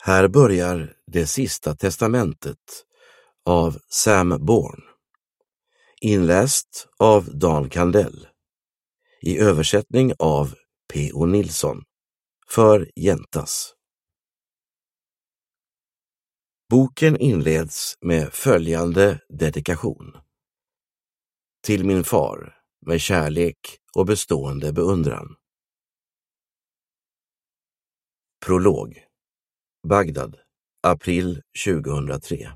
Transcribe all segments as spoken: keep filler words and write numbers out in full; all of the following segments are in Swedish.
Här börjar Det sista testamentet av Sam Bourne. Inläst av Dan Kandell. I översättning av P O Nilsson. För Jäntas. Boken inleds med följande dedikation. Till min far, med kärlek och bestående beundran. Prolog. Bagdad, april tjugohundratre.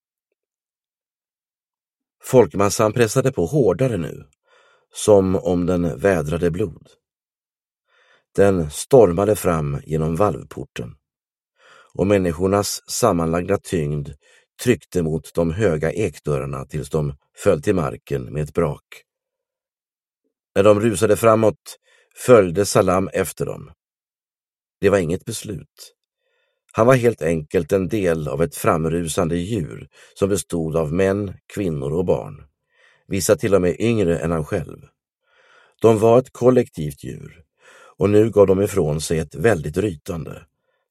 Folkmassan pressade på hårdare nu, som om den vädrade blod. Den stormade fram genom valvporten, och människornas sammanlagda tyngd tryckte mot de höga ekdörrarna tills de föll till marken med ett brak. När de rusade framåt följde Salam efter dem. Det var inget beslut. Han var helt enkelt en del av ett framrusande djur som bestod av män, kvinnor och barn. Vissa till och med yngre än han själv. De var ett kollektivt djur, och nu gav de ifrån sig ett väldigt rytande.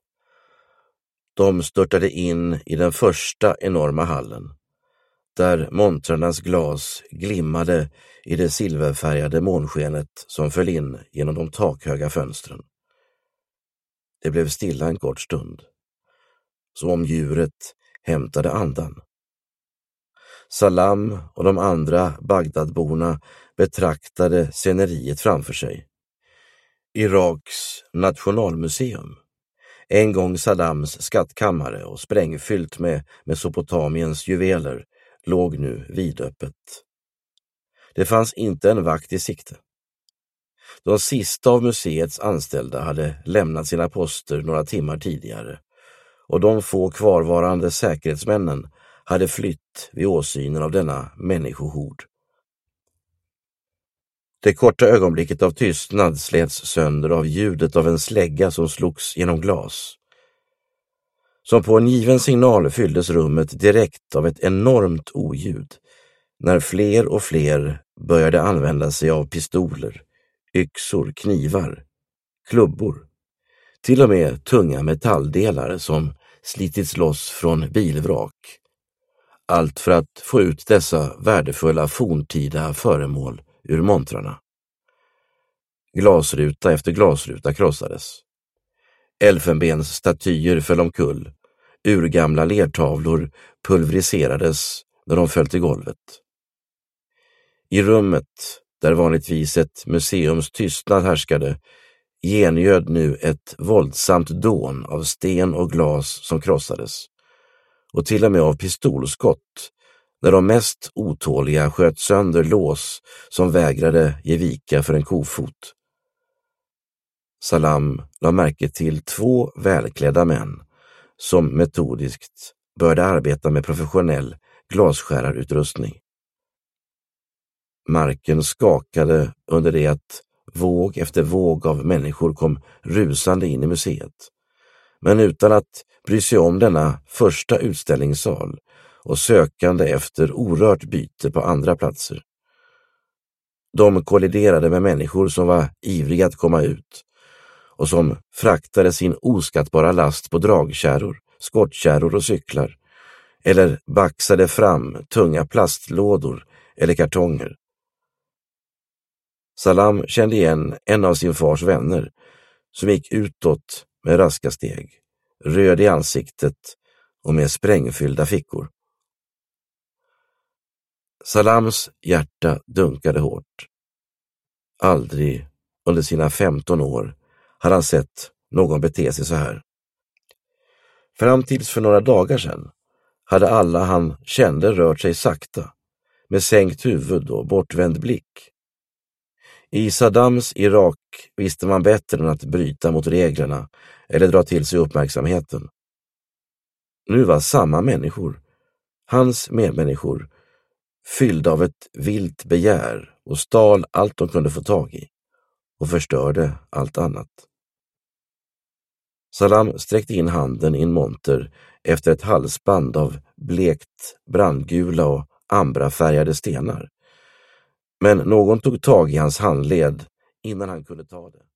De störtade in i den första enorma hallen, där montrarnas glas glimmade i det silverfärgade månskenet som föll in genom de takhöga fönstren. Det blev stilla en kort stund, som om djuret hämtade andan. Salam och de andra Bagdadborna betraktade sceneriet framför sig. Iraks nationalmuseum, en gång Saddams skattkammare och sprängfyllt med Mesopotamiens juveler, låg nu vidöppet. Det fanns inte en vakt i sikte. De sista av museets anställda hade lämnat sina poster några timmar tidigare, och de få kvarvarande säkerhetsmännen hade flytt vid åsynen av denna människohord. Det korta ögonblicket av tystnad slets sönder av ljudet av en slägga som slogs genom glas. Som på en given signal fylldes rummet direkt av ett enormt oljud, när fler och fler började använda sig av pistoler, yxor, knivar, klubbor, till och med tunga metalldelar som slitits loss från bilvrak. Allt för att få ut dessa värdefulla forntida föremål ur montrarna. Glasruta efter glasruta krossades. Elfenbens statyer föll omkull. Urgamla lertavlor pulveriserades när de föll till golvet. I rummet, där vanligtvis ett museums tystnad härskade, gengöd nu ett våldsamt dån av sten och glas som krossades, och till och med av pistolskott, när de mest otåliga sköt sönder lås som vägrade ge vika för en kofot. Salam la märke till två välklädda män som metodiskt började arbeta med professionell glasskärarutrustning. Marken skakade under det att våg efter våg av människor kom rusande in i museet, men utan att bry sig om denna första utställningssal och sökande efter orört byte på andra platser. De kolliderade med människor som var ivriga att komma ut och som fraktade sin oskattbara last på dragkärror, skottkärror och cyklar, eller baxade fram tunga plastlådor eller kartonger. Salam kände igen en av sin fars vänner som gick utåt med raska steg, röd i ansiktet och med sprängfyllda fickor. Salams hjärta dunkade hårt. Aldrig under sina femton år hade han sett någon bete sig så här. Fram tills för några dagar sedan hade alla han kände rört sig sakta, med sänkt huvud och bortvänd blick. I Saddams Irak visste man bättre än att bryta mot reglerna eller dra till sig uppmärksamheten. Nu var samma människor, hans medmänniskor, fyllda av ett vilt begär och stal allt de kunde få tag i och förstörde allt annat. Salam sträckte in handen i en monter efter ett halsband av blekt, brandgula och ambrafärgade stenar. Men någon tog tag i hans handled innan han kunde ta det.